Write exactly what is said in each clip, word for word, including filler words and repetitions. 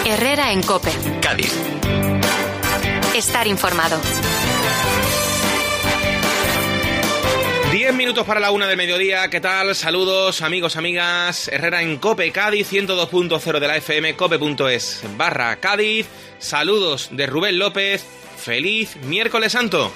Herrera en COPE. Cádiz. Estar informado. Diez minutos para la una del mediodía. ¿Qué tal? Saludos, amigos, amigas. Herrera en COPE Cádiz, ciento dos punto cero de la F M, cope punto es barra Cádiz. Saludos de Rubén López. Feliz miércoles santo.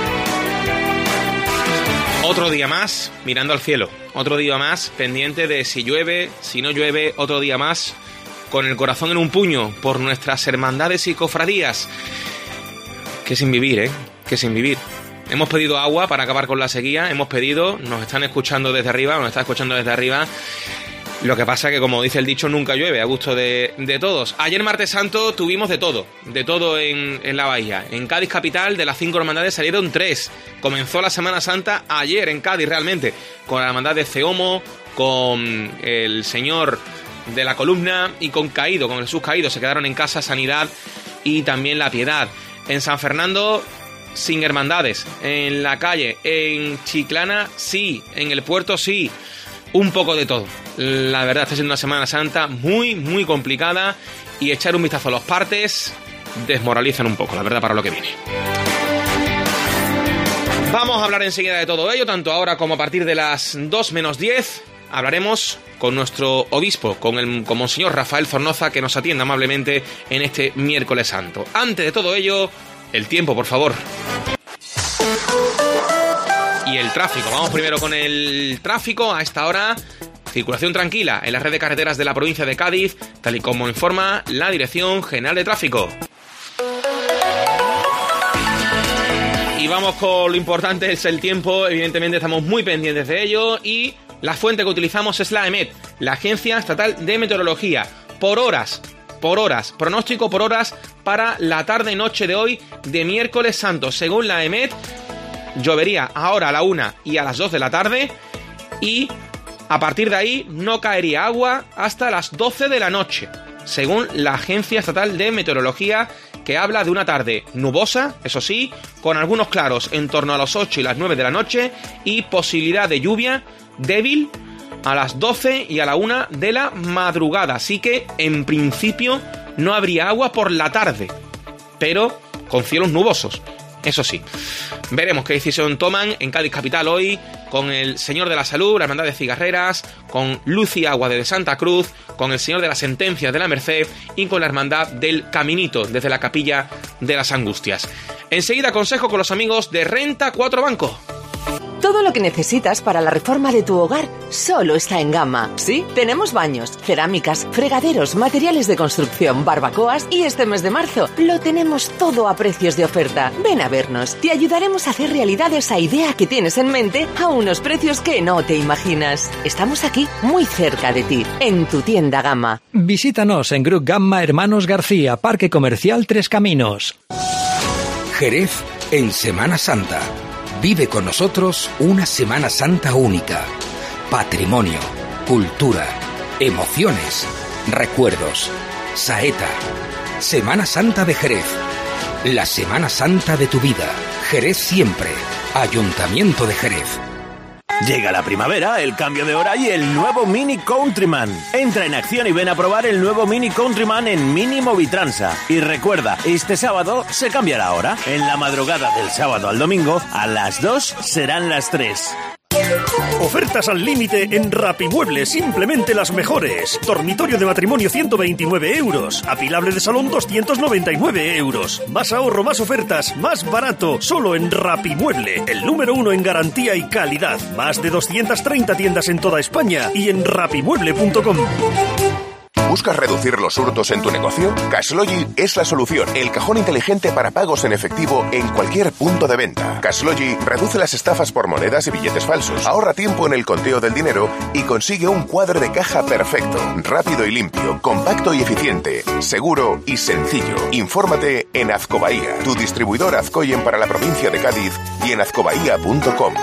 Otro día más mirando al cielo. Otro día más pendiente de si llueve, si no llueve. Otro día más con el corazón en un puño por nuestras hermandades y cofradías. Que sin vivir, ¿eh? Que sin vivir. Hemos pedido agua para acabar con la sequía, hemos pedido, nos están escuchando desde arriba, nos están escuchando desde arriba. Lo que pasa que, como dice el dicho, nunca llueve, a gusto de, de todos. Ayer, martes santo, tuvimos de todo, de todo en, en la bahía. En Cádiz capital, de las cinco hermandades salieron tres. Comenzó la Semana Santa ayer en Cádiz, realmente, con la hermandad de Ceomo, con el Señor de la Columna y con Caído, con Jesús Caído. Se quedaron en casa Sanidad y también La Piedad. En San Fernando, sin hermandades. En la calle, en Chiclana, sí. En el puerto, sí. Un poco de todo. La verdad, está siendo una Semana Santa muy, muy complicada. Y echar un vistazo a los partes desmoralizan un poco, la verdad, para lo que viene. Vamos a hablar enseguida de todo ello, tanto ahora como a partir de las dos menos diez. Hablaremos con nuestro obispo, con el con Monseñor Rafael Zornoza, que nos atiende amablemente en este miércoles santo. Antes de todo ello, el tiempo, por favor. Y el tráfico. Vamos primero con el tráfico. A esta hora, circulación tranquila en la red de carreteras de la provincia de Cádiz, tal y como informa la Dirección General de Tráfico. Y vamos con lo importante, es el tiempo. Evidentemente estamos muy pendientes de ello. Y la fuente que utilizamos es la EMET, la Agencia Estatal de Meteorología. Por horas, por horas, pronóstico por horas para la tarde-noche de hoy de miércoles santo. Según la EMET, llovería ahora a la una y a las dos de la tarde. Y a partir de ahí no caería agua hasta las doce de la noche. Según la Agencia Estatal de Meteorología, que habla de una tarde nubosa, eso sí, con algunos claros en torno a las ocho y las nueve de la noche y posibilidad de lluvia débil a las doce y a la una de la madrugada. Así que, en principio, no habría agua por la tarde, pero con cielos nubosos. Eso sí, veremos qué decisión toman en Cádiz capital hoy con el Señor de la Salud, la Hermandad de Cigarreras, con Luz y Agua de Santa Cruz, con el Señor de las Sentencias de la Merced y con la Hermandad del Caminito desde la Capilla de las Angustias. Enseguida consejo con los amigos de Renta cuatro Banco. Todo lo que necesitas para la reforma de tu hogar solo está en Gamma. Sí, tenemos baños, cerámicas, fregaderos, materiales de construcción, barbacoas y este mes de marzo lo tenemos todo a precios de oferta. Ven a vernos, te ayudaremos a hacer realidad esa idea que tienes en mente a unos precios que no te imaginas. Estamos aquí, muy cerca de ti, en tu tienda Gamma. Visítanos en Grup Gamma Hermanos García, Parque Comercial Tres Caminos. Jerez en Semana Santa. Vive con nosotros una Semana Santa única. Patrimonio, cultura, emociones, recuerdos. Saeta. Semana Santa de Jerez. La Semana Santa de tu vida. Jerez siempre. Ayuntamiento de Jerez. Llega la primavera, el cambio de hora y el nuevo Mini Countryman. Entra en acción y ven a probar el nuevo Mini Countryman en Mini Movitransa. Y recuerda, este sábado se cambia la hora. En la madrugada del sábado al domingo, a las dos serán las tres. Ofertas al límite en Rapimueble, simplemente las mejores. Dormitorio de matrimonio ciento veintinueve euros. Apilable de salón doscientos noventa y nueve euros. Más ahorro, más ofertas, más barato. Solo en Rapimueble, el número uno en garantía y calidad. Más de doscientas treinta tiendas en toda España y en rapimueble punto com. ¿Buscas reducir los hurtos en tu negocio? Cashlogy es la solución, el cajón inteligente para pagos en efectivo en cualquier punto de venta. Cashlogy reduce las estafas por monedas y billetes falsos, ahorra tiempo en el conteo del dinero y consigue un cuadro de caja perfecto, rápido y limpio, compacto y eficiente, seguro y sencillo. Infórmate en Azcobahía, tu distribuidor Azcoyen para la provincia de Cádiz y en azcobahía punto com.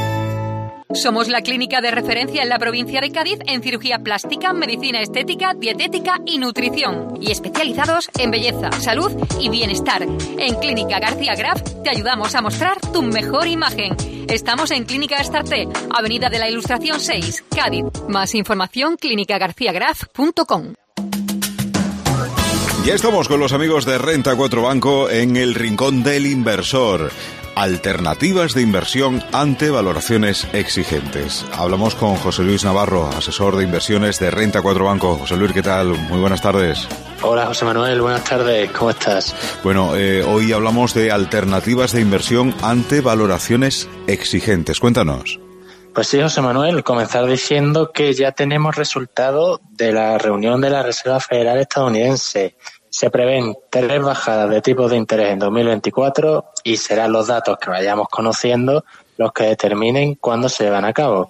Somos la clínica de referencia en la provincia de Cádiz en cirugía plástica, medicina estética, dietética y nutrición. Y especializados en belleza, salud y bienestar. En Clínica García Graf te ayudamos a mostrar tu mejor imagen. Estamos en Clínica Estarte, Avenida de la Ilustración seis, Cádiz. Más información, clínica garcía graf punto com. Ya estamos con los amigos de Renta cuatro Banco en el rincón del inversor. Alternativas de inversión ante valoraciones exigentes. Hablamos con José Luis Navarro, asesor de inversiones de Renta cuatro Banco. José Luis, ¿qué tal? Muy buenas tardes. Hola José Manuel, buenas tardes, ¿cómo estás? Bueno, eh, hoy hablamos de alternativas de inversión ante valoraciones exigentes. Cuéntanos. Pues sí, José Manuel, comenzar diciendo que ya tenemos resultado de la reunión de la Reserva Federal estadounidense. Se prevén tres bajadas de tipos de interés en dos mil veinticuatro y serán los datos que vayamos conociendo los que determinen cuándo se llevan a cabo.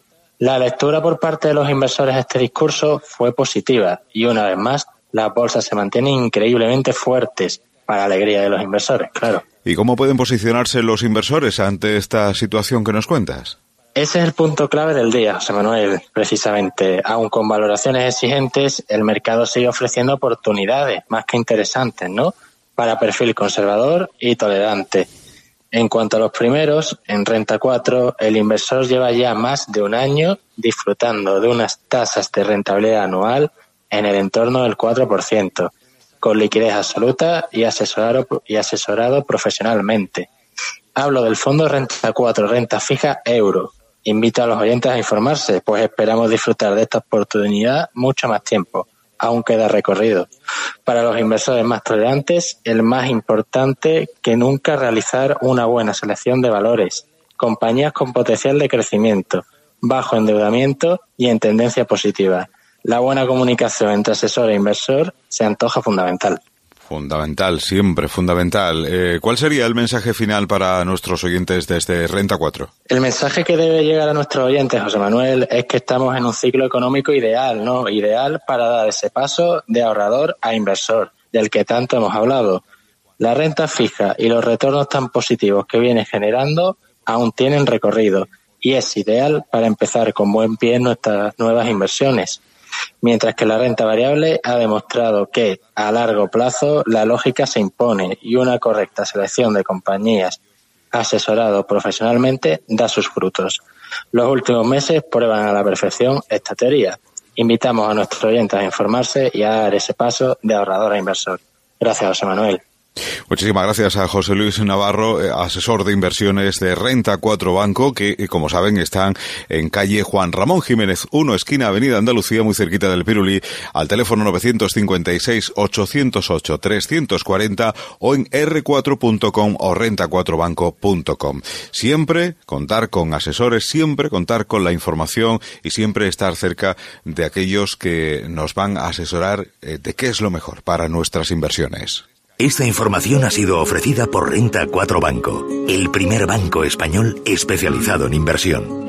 La lectura por parte de los inversores de este discurso fue positiva y una vez más las bolsas se mantienen increíblemente fuertes para alegría de los inversores, claro. ¿Y cómo pueden posicionarse los inversores ante esta situación que nos cuentas? Ese es el punto clave del día, José Manuel, precisamente. Aun con valoraciones exigentes, el mercado sigue ofreciendo oportunidades más que interesantes, ¿no? Para perfil conservador y tolerante. En cuanto a los primeros, en Renta cuatro, el inversor lleva ya más de un año disfrutando de unas tasas de rentabilidad anual en el entorno del cuatro por ciento, con liquidez absoluta y asesorado, y asesorado profesionalmente. Hablo del fondo Renta cuatro, renta fija euro. Invito a los oyentes a informarse, pues esperamos disfrutar de esta oportunidad mucho más tiempo. Aún queda recorrido. Para los inversores más tolerantes, el más importante que nunca realizar una buena selección de valores, compañías con potencial de crecimiento, bajo endeudamiento y en tendencia positiva. La buena comunicación entre asesor e inversor se antoja fundamental. Fundamental, siempre fundamental. Eh, ¿Cuál sería el mensaje final para nuestros oyentes desde Renta cuatro? El mensaje que debe llegar a nuestros oyentes, José Manuel, es que estamos en un ciclo económico ideal, ¿no? Ideal para dar ese paso de ahorrador a inversor, del que tanto hemos hablado. La renta fija y los retornos tan positivos que viene generando aún tienen recorrido y es ideal para empezar con buen pie nuestras nuevas inversiones. Mientras que la renta variable ha demostrado que, a largo plazo, la lógica se impone y una correcta selección de compañías asesorado profesionalmente da sus frutos. Los últimos meses prueban a la perfección esta teoría. Invitamos a nuestros oyentes a informarse y a dar ese paso de ahorrador a inversor. Gracias, José Manuel. Muchísimas gracias a José Luis Navarro, asesor de inversiones de Renta cuatro Banco, que, como saben, están en calle Juan Ramón Jiménez uno, esquina Avenida Andalucía, muy cerquita del Pirulí, al teléfono novecientos cincuenta y seis, ochocientos ocho, trescientos cuarenta o en erre cuatro punto com o renta cuatro banco punto com. Siempre contar con asesores, siempre contar con la información y siempre estar cerca de aquellos que nos van a asesorar eh, de qué es lo mejor para nuestras inversiones. Esta información ha sido ofrecida por Renta cuatro Banco, el primer banco español especializado en inversión.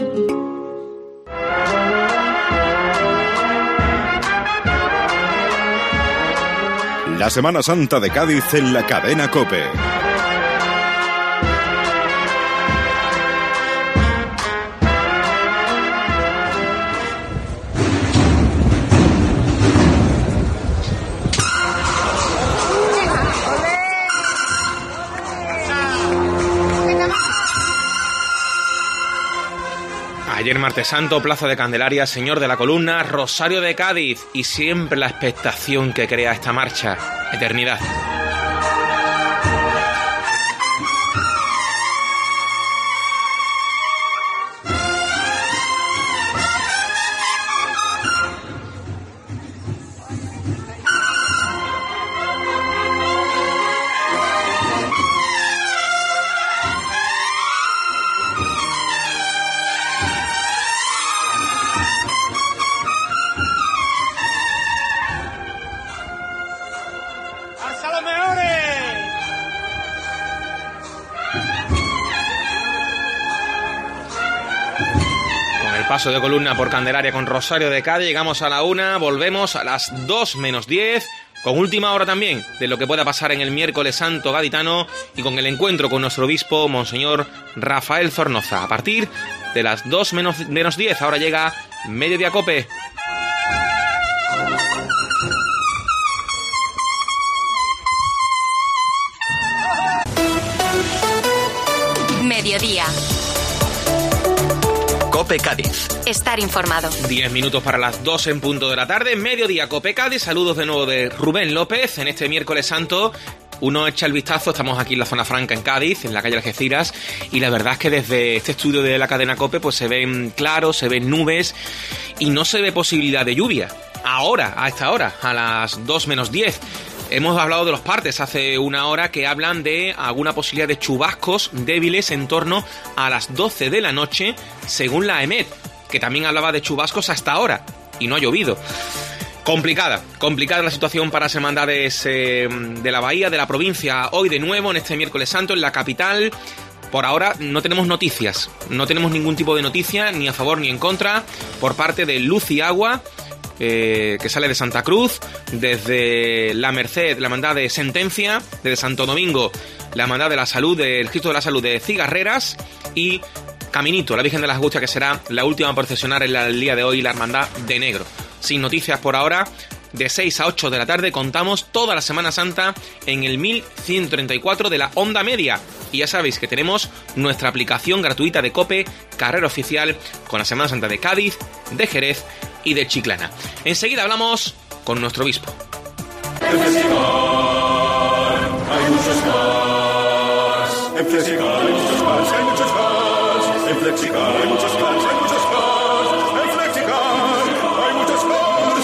La Semana Santa de Cádiz en la cadena COPE. Ayer martes santo, Plaza de Candelaria, Señor de la Columna, Rosario de Cádiz y siempre la expectación que crea esta marcha, eternidad. Paso de columna por Candelaria con Rosario de Cádiz, llegamos a la una, volvemos a las dos menos diez, con última hora también de lo que pueda pasar en el miércoles santo gaditano y con el encuentro con nuestro obispo, Monseñor Rafael Zornoza. A partir de las dos menos diez, ahora llega Mediodía Cope. Mediodía. COPE Cádiz. Estar informado. Diez minutos para las dos en punto de la tarde, mediodía COPE Cádiz. Saludos de nuevo de Rubén López en este miércoles santo. Uno echa el vistazo, estamos aquí en la zona franca en Cádiz, en la calle Algeciras, y la verdad es que desde este estudio de la cadena COPE pues se ven claros, se ven nubes y no se ve posibilidad de lluvia. Ahora, a esta hora, a las dos menos diez. Hemos hablado de los partes hace una hora que hablan de alguna posibilidad de chubascos débiles en torno a las doce de la noche, según la EMET, que también hablaba de chubascos hasta ahora, y no ha llovido. Complicada, complicada la situación para las hermandades eh, de la bahía, de la provincia, hoy de nuevo, en este miércoles santo, en la capital. Por ahora no tenemos noticias, no tenemos ningún tipo de noticia, ni a favor ni en contra, por parte de Luz y Agua, Eh, que sale de Santa Cruz, desde la Merced, la Hermandad de Sentencia, desde Santo Domingo, la Hermandad de la Salud, del Cristo de la Salud de Cigarreras, y Caminito, la Virgen de las Angustias, que será la última a procesionar en el día de hoy, la Hermandad de Negro. Sin noticias por ahora. De seis a ocho de la tarde contamos toda la Semana Santa en el mil ciento treinta y cuatro de la onda media. Y ya sabéis que tenemos nuestra aplicación gratuita de COPE, Carrera Oficial, con la Semana Santa de Cádiz, de Jerez y de Chiclana. Enseguida hablamos con nuestro obispo. En Flexicar hay muchos cars. En Flexicar hay muchos cars, hay muchos cars. En Flexicar hay muchos cars, hay muchos cars. En Flexicar hay muchos cars.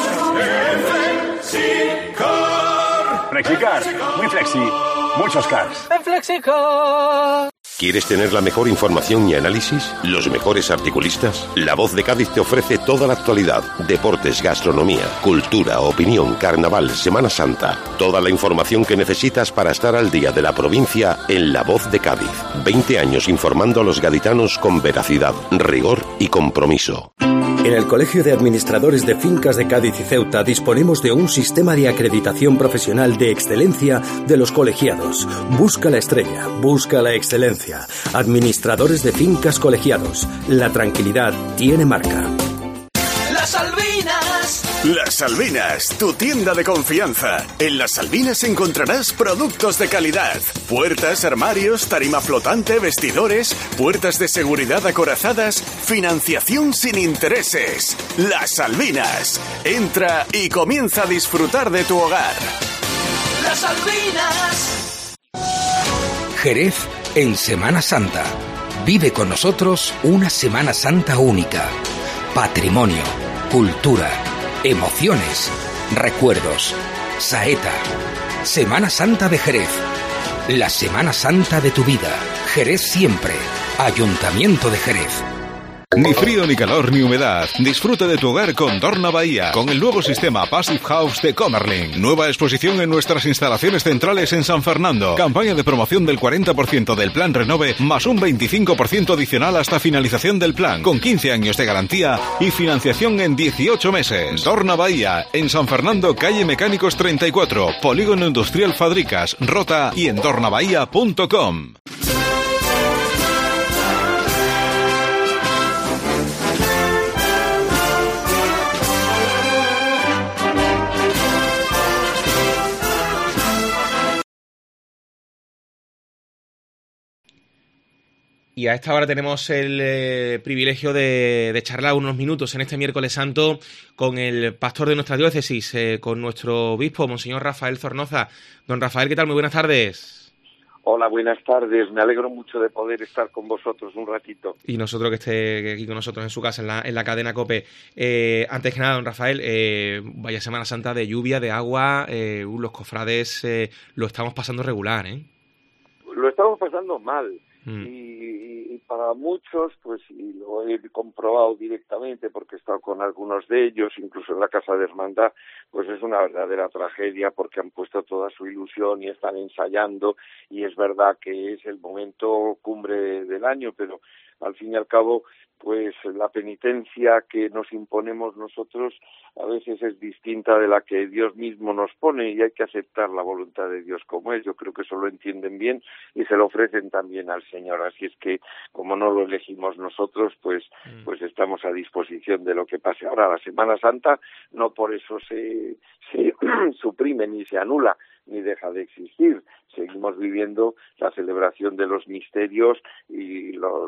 En Flexicar. Flexicar, muy flexi, muchos cars. En Flexicar. ¿Quieres tener la mejor información y análisis? ¿Los mejores articulistas? La Voz de Cádiz te ofrece toda la actualidad. Deportes, gastronomía, cultura, opinión, carnaval, Semana Santa. Toda la información que necesitas para estar al día de la provincia en La Voz de Cádiz. veinte años informando a los gaditanos con veracidad, rigor y compromiso. En el Colegio de Administradores de Fincas de Cádiz y Ceuta disponemos de un sistema de acreditación profesional de excelencia de los colegiados. Busca la estrella, busca la excelencia. Administradores de Fincas Colegiados. La tranquilidad tiene marca. Las Albinas. Las Albinas, tu tienda de confianza. En Las Albinas encontrarás productos de calidad. Puertas, armarios, tarima flotante, vestidores, puertas de seguridad acorazadas, financiación sin intereses. Las Albinas. Entra y comienza a disfrutar de tu hogar. Las Albinas. Jerez en Semana Santa. Vive con nosotros una Semana Santa única. Patrimonio, cultura, emociones, recuerdos. Saeta. Semana Santa de Jerez. La Semana Santa de tu vida. Jerez siempre. Ayuntamiento de Jerez. Ni frío, ni calor, ni humedad. Disfruta de tu hogar con Dorna Bahía, con el nuevo sistema Passive House de Comerlin. Nueva exposición en nuestras instalaciones centrales en San Fernando. Campaña de promoción del cuarenta por ciento del plan Renove, más un veinticinco por ciento adicional hasta finalización del plan, con quince años de garantía y financiación en dieciocho meses. Dorna Bahía, en San Fernando, calle Mecánicos treinta y cuatro, Polígono Industrial Fadricas, Rota y en dornabahía punto com. Y a esta hora tenemos el eh, privilegio de, de charlar unos minutos en este miércoles santo con el pastor de nuestra diócesis, eh, con nuestro obispo, Monseñor Rafael Zornoza. Don Rafael, ¿qué tal? Muy buenas tardes. Hola, buenas tardes. Me alegro mucho de poder estar con vosotros un ratito. Y nosotros que esté aquí con nosotros en su casa, en la, en la cadena COPE. Eh, antes que nada, don Rafael, eh, vaya Semana Santa de lluvia, de agua, eh, los cofrades eh, lo estamos pasando regular, ¿eh? Lo estamos pasando mal. Mm. Y, y para muchos, pues, y lo he comprobado directamente porque he estado con algunos de ellos, incluso en la Casa de Hermandad, pues es una verdadera tragedia porque han puesto toda su ilusión y están ensayando, y es verdad que es el momento cumbre del año, pero al fin y al cabo, pues la penitencia que nos imponemos nosotros a veces es distinta de la que Dios mismo nos pone, y hay que aceptar la voluntad de Dios como es. Yo creo que eso lo entienden bien y se lo ofrecen también al Señor. Así es que, como no lo elegimos nosotros, pues, mm. pues estamos a disposición de lo que pase. Ahora, la Semana Santa no por eso se, se suprime ni se anula ni deja de existir. Seguimos viviendo la celebración de los misterios y los momentos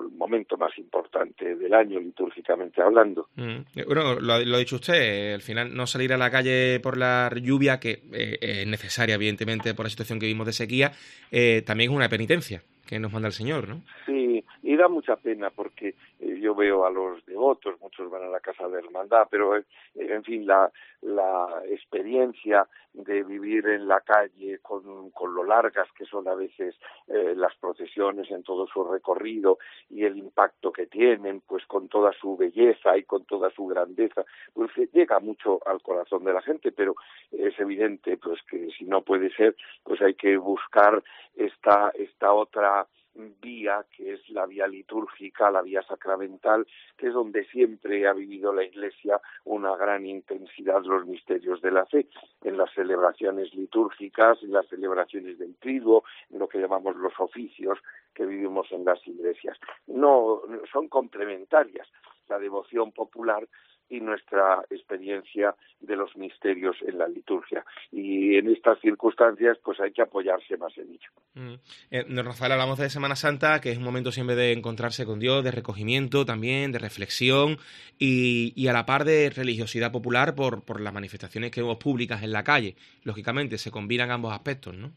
momento más importante del año, litúrgicamente hablando. Mm. Bueno, lo, lo ha dicho usted, al final no salir a la calle por la lluvia, que eh, es necesaria, evidentemente, por la situación que vimos de sequía, eh, también es una penitencia que nos manda el Señor, ¿no? Sí, y da mucha pena porque eh, yo veo a los devotos, muchos van a la casa de hermandad, pero eh, en fin, la, la experiencia de vivir en la calle con, con lo largas que son a veces eh, las procesiones en todo su recorrido y el impacto que tienen, pues con toda su belleza y con toda su grandeza, pues llega mucho al corazón de la gente, pero es evidente pues que si no puede ser, pues hay que buscar esta, esta otra vía, que es la vía litúrgica, la vía sacramental, que es donde siempre ha vivido la Iglesia una gran intensidad los misterios de la fe, en las celebraciones litúrgicas, en las celebraciones del triduo, en lo que llamamos los oficios que vivimos en las iglesias. No, son complementarias la devoción popular y nuestra experiencia de los misterios en la liturgia. Y en estas circunstancias pues hay que apoyarse más en ello. Mm. Eh, don Rafael, hablamos de Semana Santa, que es un momento siempre de encontrarse con Dios, de recogimiento también, de reflexión y, y a la par de religiosidad popular por, por las manifestaciones que vemos públicas en la calle. Lógicamente se combinan ambos aspectos, ¿no?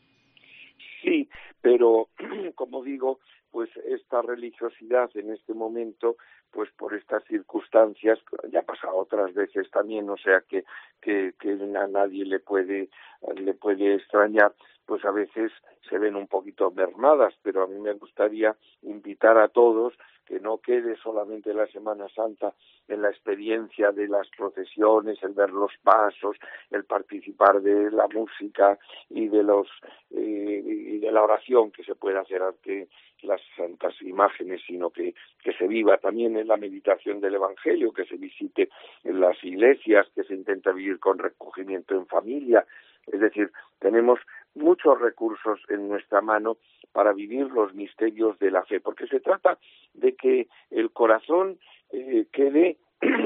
Sí, pero como digo, pues esta religiosidad en este momento, pues por estas circunstancias, ya ha pasado otras veces también, o sea que, que, que a nadie le puede, le puede extrañar, pues a veces se ven un poquito mermadas, pero a mí me gustaría invitar a todos que no quede solamente la Semana Santa en la experiencia de las procesiones, el ver los pasos, el participar de la música y de los eh, y de la oración que se puede hacer ante las santas imágenes, sino que, que se viva también en la meditación del Evangelio, que se visite en las iglesias, que se intenta vivir con recogimiento en familia. Es decir, tenemos muchos recursos en nuestra mano para vivir los misterios de la fe, porque se trata de que el corazón eh, quede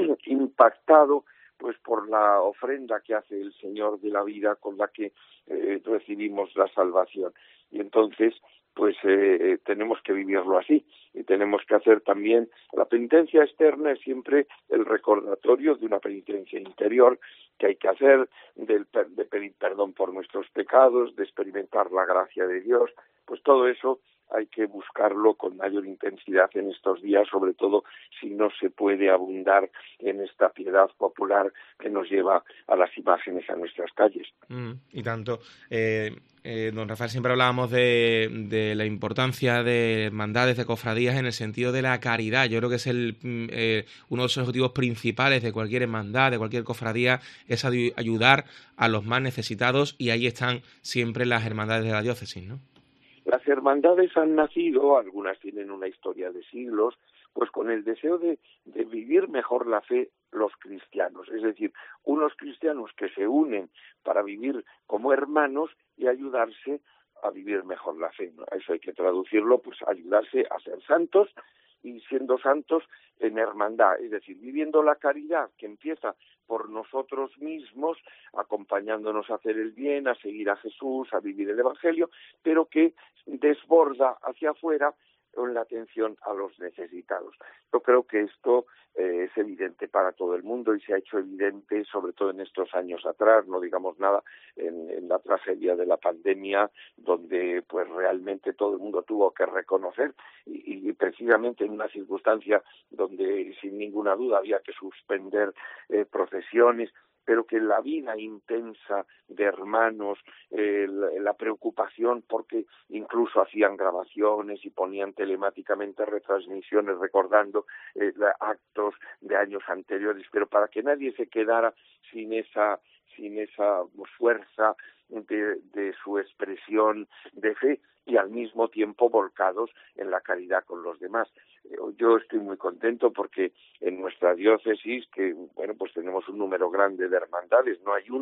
impactado pues por la ofrenda que hace el Señor de la vida con la que eh, recibimos la salvación. Y entonces pues eh, tenemos que vivirlo así y tenemos que hacer también la penitencia externa, es siempre el recordatorio de una penitencia interior que hay que hacer, de, de pedir perdón por nuestros pecados, de experimentar la gracia de Dios, pues todo eso hay que buscarlo con mayor intensidad en estos días, sobre todo si no se puede abundar en esta piedad popular que nos lleva a las imágenes a nuestras calles. Mm, y tanto. Eh, eh, don Rafael, siempre hablábamos de, de la importancia de hermandades, de cofradías en el sentido de la caridad. Yo creo que es el eh, uno de los objetivos principales de cualquier hermandad, de cualquier cofradía, es ayudar a los más necesitados, y ahí están siempre las hermandades de la diócesis, ¿no? Las hermandades han nacido, algunas tienen una historia de siglos, pues con el deseo de, de vivir mejor la fe los cristianos, es decir, unos cristianos que se unen para vivir como hermanos y ayudarse a vivir mejor la fe, ¿no? Eso hay que traducirlo, pues ayudarse a ser santos y siendo santos en hermandad, es decir, viviendo la caridad que empieza por nosotros mismos, acompañándonos a hacer el bien, a seguir a Jesús, a vivir el Evangelio, pero que desborda hacia afuera en la atención a los necesitados. Yo creo que esto eh, es evidente para todo el mundo y se ha hecho evidente sobre todo en estos años atrás, no digamos nada en, en la tragedia de la pandemia, donde pues realmente todo el mundo tuvo que reconocer y, y precisamente en una circunstancia donde sin ninguna duda había que suspender eh, procesiones, pero que la vida intensa de hermanos, eh, la, la preocupación porque incluso hacían grabaciones y ponían telemáticamente retransmisiones recordando eh, actos de años anteriores, pero para que nadie se quedara sin esa sin esa fuerza de, de su expresión de fe y al mismo tiempo volcados en la caridad con los demás. Yo estoy muy contento porque en nuestra diócesis, que bueno, pues tenemos un número grande de hermandades, no hay una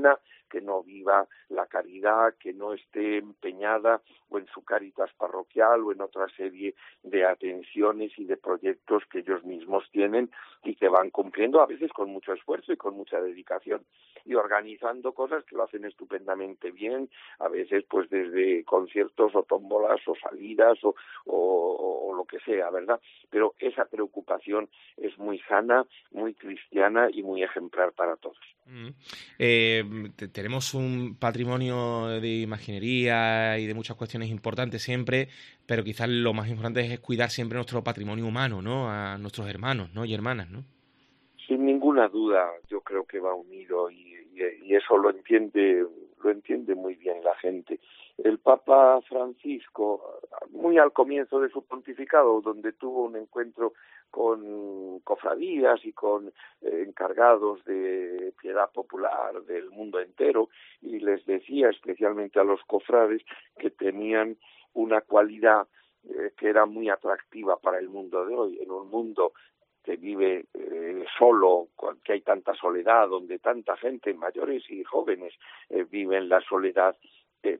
que no viva la caridad, que no esté empeñada o en su Cáritas parroquial o en otra serie de atenciones y de proyectos que ellos mismos tienen y que van cumpliendo a veces con mucho esfuerzo y con mucha dedicación y organizando cosas que lo hacen estupendamente bien, a veces pues desde conciertos o tómbolas o salidas o, o, o lo que sea, ¿verdad? Pero esa preocupación es muy sana, muy cristiana y muy ejemplar para todos. Mm. Eh, tenemos un patrimonio de imaginería y de muchas cuestiones importantes siempre, pero quizás lo más importante es cuidar siempre nuestro patrimonio humano, ¿no? A nuestros hermanos, ¿no? Y hermanas, ¿no? Sin ninguna duda, yo creo que va unido y, y, y eso lo entiende, lo entiende muy bien la gente. El Papa Francisco, muy al comienzo de su pontificado, donde tuvo un encuentro con cofradías y con eh, encargados de piedad popular del mundo entero, y les decía especialmente a los cofrades que tenían una cualidad eh, que era muy atractiva para el mundo de hoy, en un mundo que vive eh, solo, que hay tanta soledad, donde tanta gente, mayores y jóvenes, eh, viven la soledad. Eh,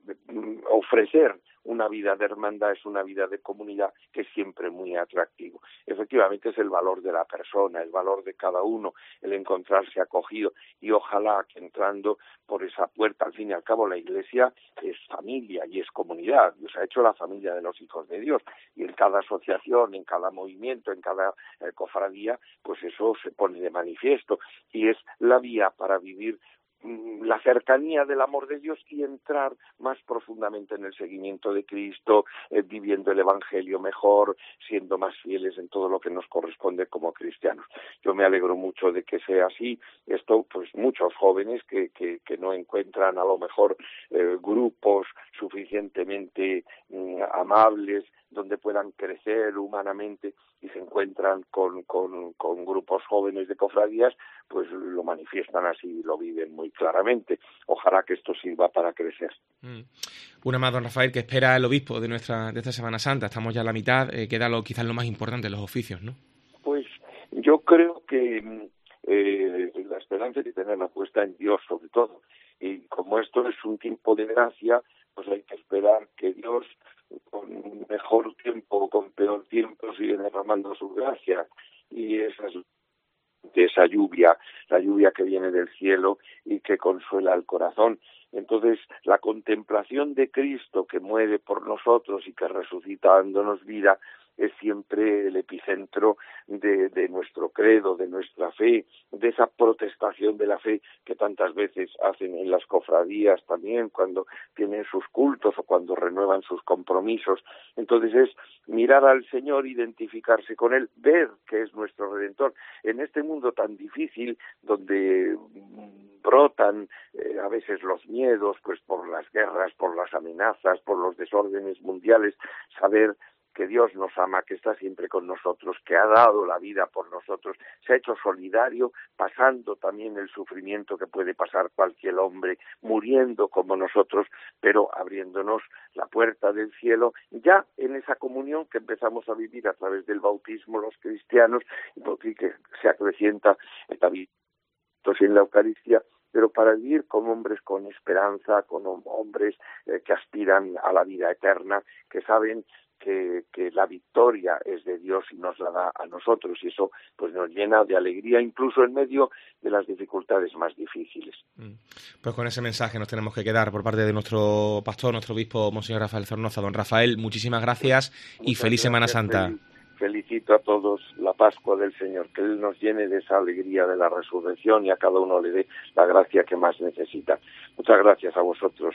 ofrecer una vida de hermandad es una vida de comunidad que es siempre muy atractivo. Efectivamente es el valor de la persona, el valor de cada uno, el encontrarse acogido y ojalá que entrando por esa puerta, al fin y al cabo la Iglesia es familia y es comunidad, Dios ha hecho la familia de los hijos de Dios y en cada asociación, en cada movimiento, en cada eh, cofradía, pues eso se pone de manifiesto y es la vía para vivir la cercanía del amor de Dios y entrar más profundamente en el seguimiento de Cristo, eh, viviendo el Evangelio mejor, siendo más fieles en todo lo que nos corresponde como cristianos. Yo me alegro mucho de que sea así. Esto, pues muchos jóvenes que, que, que no encuentran a lo mejor eh, grupos suficientemente mm, amables donde puedan crecer humanamente y se encuentran con, con, con grupos jóvenes de cofradías, pues lo manifiestan así y lo viven muy claramente. Ojalá que esto sirva para crecer. Mm. Una más, don Rafael, que espera el obispo de nuestra de esta Semana Santa. Estamos ya a la mitad, eh, queda lo, quizás lo más importante, los oficios, ¿no? Pues yo creo que eh, la esperanza de tenerla puesta en Dios sobre todo. Y como esto es un tiempo de gracia, pues hay que esperar que Dios con mejor tiempo o con peor tiempo sigue derramando su gracia y esa es de esa lluvia, la lluvia que viene del cielo y que consuela el corazón. Entonces, la contemplación de Cristo que muere por nosotros y que resucita dándonos vida es siempre el epicentro de, de nuestro credo, de nuestra fe, de esa protestación de la fe que tantas veces hacen en las cofradías también, cuando tienen sus cultos o cuando renuevan sus compromisos. Entonces es mirar al Señor, identificarse con Él, ver que es nuestro Redentor. En este mundo tan difícil, donde brotan eh, a veces los miedos, pues por las guerras, por las amenazas, por los desórdenes mundiales, saber que Dios nos ama, que está siempre con nosotros, que ha dado la vida por nosotros, se ha hecho solidario, pasando también el sufrimiento que puede pasar cualquier hombre, muriendo como nosotros, pero abriéndonos la puerta del cielo, ya en esa comunión que empezamos a vivir a través del bautismo los cristianos, y que se acrecienta también en la Eucaristía, pero para vivir como hombres con esperanza, con hombres eh, que aspiran a la vida eterna, que saben Que, que la victoria es de Dios y nos la da a nosotros y eso pues nos llena de alegría incluso en medio de las dificultades más difíciles. Pues con ese mensaje nos tenemos que quedar por parte de nuestro pastor, nuestro obispo, Monseñor Rafael Zornoza. Don Rafael, muchísimas gracias y Muchas feliz gracias, Semana Santa. Fel- felicito a todos la Pascua del Señor, que Él nos llene de esa alegría de la resurrección y a cada uno le dé la gracia que más necesita. Muchas gracias a vosotros.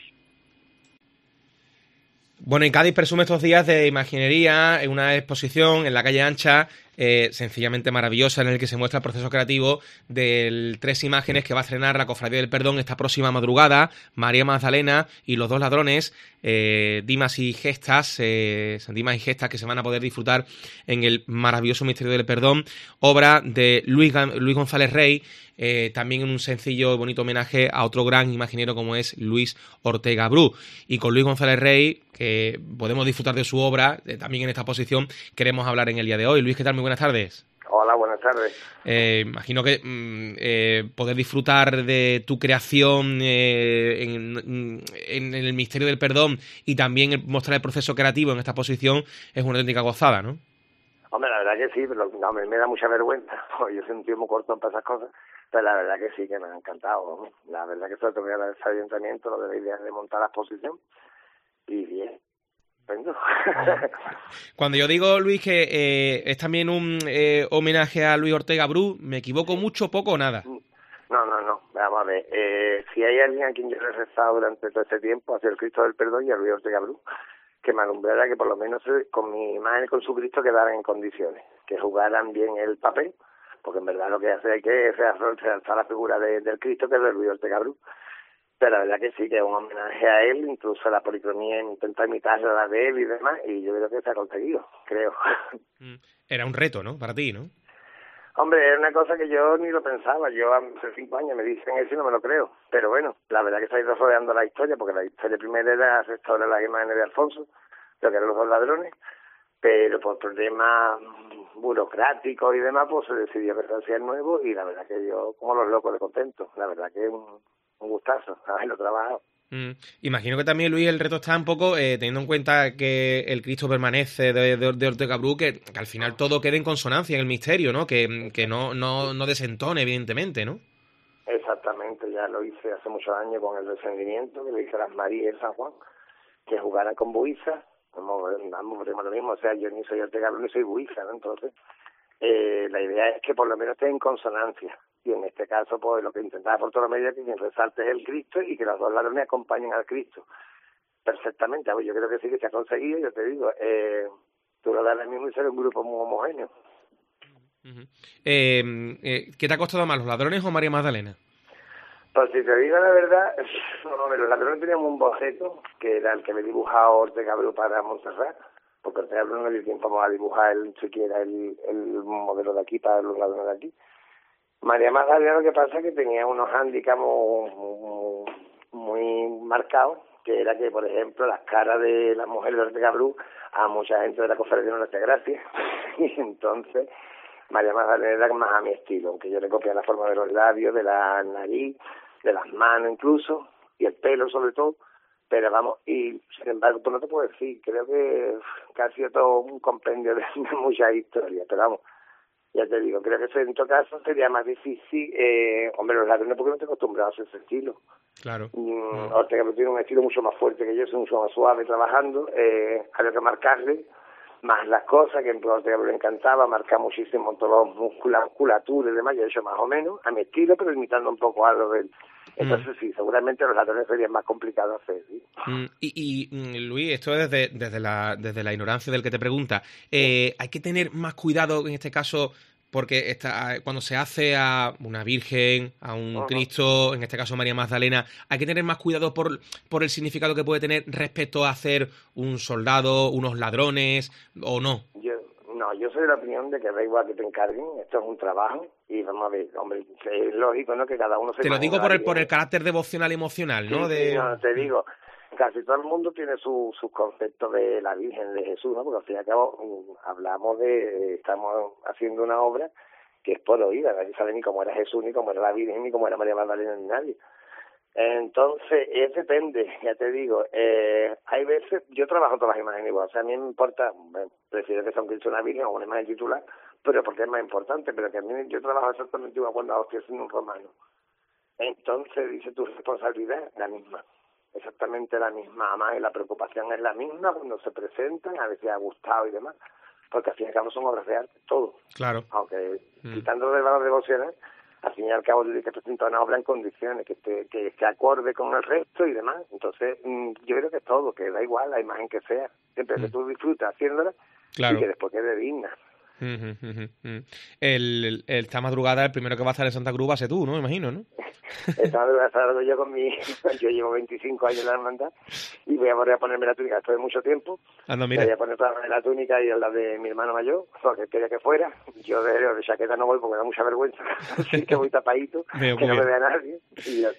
Bueno, en Cádiz presume estos días de imaginería, en una exposición en la calle Ancha, eh, sencillamente maravillosa, en el que se muestra el proceso creativo de tres imágenes que va a estrenar la Cofradía del Perdón esta próxima madrugada, María Magdalena y los dos ladrones, eh, Dimas y Gestas, eh, Dimas y Gestas, que se van a poder disfrutar en el maravilloso Misterio del Perdón, obra de Luis, Luis González Rey, eh, también en un sencillo y bonito homenaje a otro gran imaginero como es Luis Ortega Bru. Y con Luis González Rey, que podemos disfrutar de su obra, eh, también en esta exposición, queremos hablar en el día de hoy. Luis, ¿qué tal? Muy buenas tardes. Hola, buenas tardes. tardes. Eh, imagino que mm, eh, poder disfrutar de tu creación eh, en, en, en el misterio del perdón y también el mostrar el proceso creativo en esta exposición es una auténtica gozada, ¿no? Hombre, la verdad que sí, pero no, me, me da mucha vergüenza, porque yo soy un tío muy corto para esas cosas, pero la verdad que sí, que me ha encantado, ¿no? La verdad que sobre todo que el ayuntamiento, lo de la idea de montar la exposición, y bien. Cuando yo digo, Luis, que eh, es también un eh, homenaje a Luis Ortega Bru, ¿me equivoco mucho, poco o nada? No, no, no, vamos a ver, eh, si hay alguien a quien yo le he rezado durante todo este tiempo, ha sido el Cristo del Perdón y a Luis Ortega Bru, que me alumbrara que por lo menos con mi imagen y con su Cristo quedaran en condiciones, que jugaran bien el papel, porque en verdad lo que hace es que realzar la figura de, del Cristo, que es de Luis Ortega Bru. Pero la verdad que sí, que es un homenaje a él, incluso la policromía intenta imitar la de él y demás, y yo creo que se ha conseguido, creo. Era un reto, ¿no? Para ti, ¿no? Hombre, era una cosa que yo ni lo pensaba. Yo hace cinco años me dicen eso y no me lo creo. Pero bueno, la verdad que se ha ido rodeando la historia, porque la historia primero era restaurar las imágenes de Alfonso, lo que eran los dos ladrones, pero por problemas burocráticos y demás, pues se decidió que se hacía el nuevo, y la verdad que yo, como los locos, de contento. La verdad que es un... un gustazo, haberlo trabajado. Mm, imagino que también, Luis, el reto está un poco eh, teniendo en cuenta que el Cristo permanece de, de, de Ortega Bru, que, que al final todo quede en consonancia en el misterio, ¿no? Que, que no, no, no desentone, evidentemente, ¿no? Exactamente, ya lo hice hace muchos años con el Descendimiento, que le hice a las Marías y el San Juan, que jugaran con Buiza, como ambos lo mismo, o sea, yo ni soy Ortega Bru ni soy Buiza, ¿no? Entonces, eh, la idea es que por lo menos esté en consonancia. Y en este caso, pues lo que intentaba por toda la medida que quien resalte es el Cristo y que los dos ladrones acompañen al Cristo. Perfectamente, yo creo que sí que se ha conseguido, yo te digo, eh, tú lo das ahora mismo y ser un grupo muy homogéneo. Uh-huh. eh, eh, ¿Qué te ha costado más, los ladrones o María Magdalena? Pues si te digo la verdad, no, los ladrones teníamos un boceto, que era el que me dibujaba Ortega Bru para Montserrat, porque Ortega Bru no le dio tiempo a dibujar el, siquiera el, el modelo de aquí para los ladrones de aquí. María Magdalena, lo que pasa es que tenía unos hándicaps muy, muy marcados, que era que, por ejemplo, las caras de las mujeres de Ortega Bru a mucha gente de la cofradía no les hacía gracia, y entonces María Magdalena era más a mi estilo, aunque yo le copiaba la forma de los labios, de la nariz, de las manos incluso, y el pelo sobre todo, pero vamos, y sin embargo, pues no te puedo decir, creo que, que ha sido todo un compendio de, de muchas historias, pero vamos, ya te digo, creo que en todo caso sería más difícil, eh, hombre, los ladrones porque no estoy acostumbrado a ese estilo. Claro. Mm, Ortega tiene un estilo mucho más fuerte que yo, soy mucho más suave trabajando, eh, había que marcarle más las cosas, que en Ortega me encantaba, marcar muchísimo todos los muscula, musculatura y demás, yo he hecho más o menos, a mi estilo, pero imitando un poco algo de él. Entonces mm. sí, seguramente los ladrones serían más complicados hacer, ¿sí? Mm, y, y Luis, esto es desde, desde, la, desde la ignorancia del que te pregunta, eh, hay que tener más cuidado en este caso, porque está, cuando se hace a una Virgen, a un uh-huh. Cristo, en este caso María Magdalena, hay que tener más cuidado por, por el significado que puede tener respecto a hacer un soldado, unos ladrones, o no. Yo, no, yo soy de la opinión de que da igual que te encarguen, esto es un trabajo, y vamos a ver, hombre, es lógico, ¿no?, que cada uno se... Te lo digo por el, por el carácter devocional y emocional, ¿no? Sí, de... sí, no, te digo... Casi todo el mundo tiene su, sus conceptos de la Virgen, de Jesús, ¿no? Porque al fin y al cabo hablamos de, estamos haciendo una obra que es por oída, nadie sabe ni cómo era Jesús, ni cómo era la Virgen, ni cómo era María Magdalena, ni nadie. Entonces, es depende, ya te digo, eh, hay veces, yo trabajo todas las imágenes igual, o sea, a mí me importa, bueno, prefiero que sea un Cristo, una Virgen o una imagen titular, pero porque es más importante, pero que a mí yo trabajo exactamente igual cuando estoy haciendo un romano. Entonces, dice, tu responsabilidad la misma. Exactamente la misma, además, y la preocupación es la misma cuando se presentan, a veces ha gustado y demás, porque al fin y al cabo son obras de arte, todo. Claro. Aunque, mm. quitando del valor devocional, al fin y al cabo tienes que presentar una obra en condiciones, que esté, que esté acorde con el resto y demás. Entonces, mmm, yo creo que es todo, que da igual la imagen que sea, siempre mm. que tú disfrutas haciéndola, claro. y que después quede digna. Uh-huh, uh-huh, uh-huh. El, el, esta madrugada el primero que va a estar en Santa Cruz va a ser tú, ¿no? Me imagino, ¿no? Esta madrugada salgo yo con mi... Yo llevo veinticinco años en la hermandad y voy a volver a ponerme la túnica después de mucho tiempo. Anda, mira. Voy a poner toda la túnica y la de mi hermano mayor, porque quería que fuera. Yo de, de chaqueta no voy porque me da mucha vergüenza, así que voy tapadito, que no me vea nadie y ya está.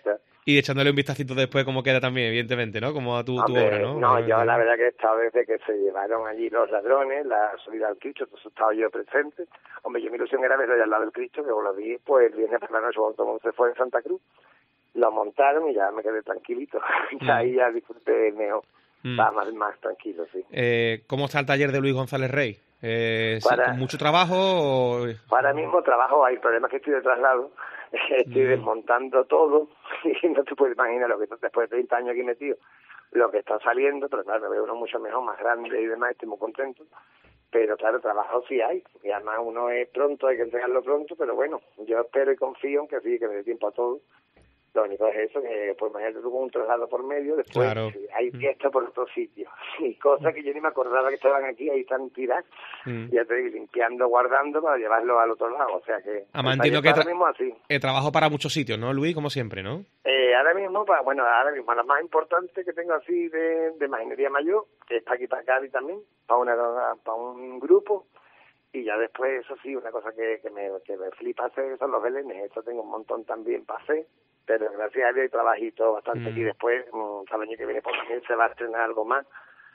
y echándole un vistacito después cómo queda también, evidentemente, ¿no? Como a tu, tu Hombre, obra, ¿no? No, yo la verdad que he estado desde que se llevaron allí los ladrones, la subida al Cristo, entonces he estado yo presente. Hombre, yo mi ilusión era verlo allá al lado del Cristo, que lo vi, pues el viernes por la noche cuando se fue en Santa Cruz, lo montaron y ya me quedé tranquilito. Mm. Ya ahí ya disfruté mejor, mm. estaba más, más tranquilo, sí. Eh, ¿Cómo está el taller de Luis González Rey? Eh, para, ¿Con mucho trabajo? O... Para mismo trabajo, hay problemas que estoy de traslado, estoy mm. desmontando todo y no te puedes imaginar lo que después de treinta años aquí metido, lo que está saliendo, pero claro, me veo uno mucho mejor, más grande y demás, estoy muy contento. Pero claro, trabajo sí hay, y además uno es pronto, hay que entregarlo pronto, pero bueno, yo espero y confío en que sí, que me dé tiempo a todo. Lo único es eso, que pues imagínate tú con un traslado por medio, después claro. hay fiesta por otros sitios, y cosas que yo ni me acordaba que estaban aquí, ahí están tiradas, mm. ya estoy limpiando, guardando para llevarlo al otro lado, o sea que... Ah, entiendo que ahora tra- mismo así. Eh, trabajo para muchos sitios, ¿no, Luis? Como siempre, ¿no? Eh, ahora mismo, para, bueno, ahora mismo, la más importante que tengo así de, de imaginería mayor, que está aquí para Cádiz también, para, una, para un grupo, y ya después, eso sí, una cosa que, que, me, que me flipa hacer son los belenes, esto tengo un montón también para hacer, pero gracias a Dios hay trabajito bastante mm. aquí después, el año que viene por también se va a estrenar algo más,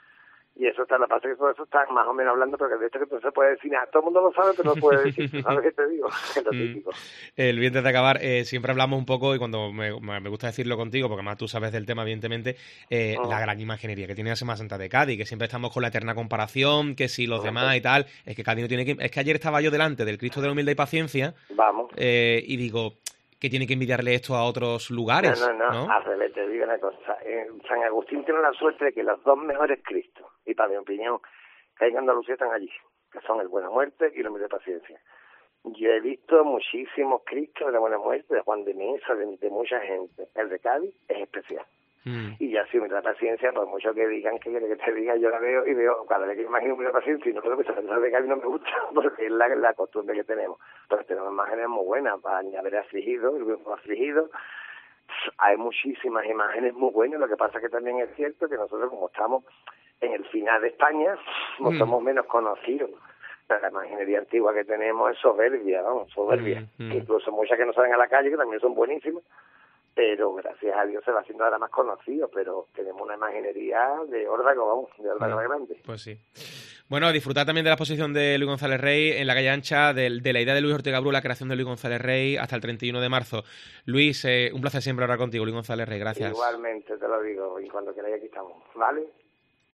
y eso está, la pasa que todo eso está más o menos hablando, pero que de esto que no se puede decir nada, todo el mundo lo sabe, pero no puede decir, ¿sabes qué te digo? Es lo típico. El bien de acabar, eh, siempre hablamos un poco, y cuando me, me gusta decirlo contigo, porque más tú sabes del tema, evidentemente, eh, oh. la gran imaginería que tiene la Semana Santa de Cádiz, que siempre estamos con la eterna comparación, que si los oh, demás y tal, es que Cádiz no tiene que... Es que ayer estaba yo delante del Cristo de la Humildad y Paciencia, vamos, eh, y digo... que tiene que envidiarle esto a otros lugares. No, no, no, ¿no? Al revés, te digo una cosa. Eh, San Agustín tiene la suerte de que los dos mejores Cristos, y para mi opinión, que hay en Andalucía están allí, que son el Buena Muerte y la Humildad y Paciencia. Yo he visto muchísimos Cristos de la Buena Muerte, de Juan de Mesa, de, de mucha gente. El de Cádiz es especial. Mm. Y ya si Humildad y Paciencia, por mucho que digan que quiere que te diga, yo la veo y veo, cada vez que imagino Humildad y Paciencia, y no creo que esa de Cádiz no me gusta, porque es la, la costumbre que tenemos. Pero tenemos imágenes muy buenas, para haber afligido, el grupo afligido. Hay muchísimas imágenes muy buenas, lo que pasa que también es cierto que nosotros, como estamos en el final de España, no mm. somos menos conocidos. La imaginería antigua que tenemos es soberbia, vamos, soberbia. Mm, mm. Incluso muchas que no salen a la calle, que también son buenísimas, pero gracias a Dios se va haciendo ahora más conocido, pero tenemos una imaginería de órdago, vamos, de órdago mm. grande. Pues sí. Bueno, disfrutar también de la exposición de Luis González Rey en la calle Ancha, de, de la idea de Luis Ortega Bru, la creación de Luis González Rey, hasta el treinta y uno de marzo. Luis, eh, un placer siempre hablar contigo, Luis González Rey, gracias. Igualmente, te lo digo, y cuando queráis aquí estamos, ¿vale?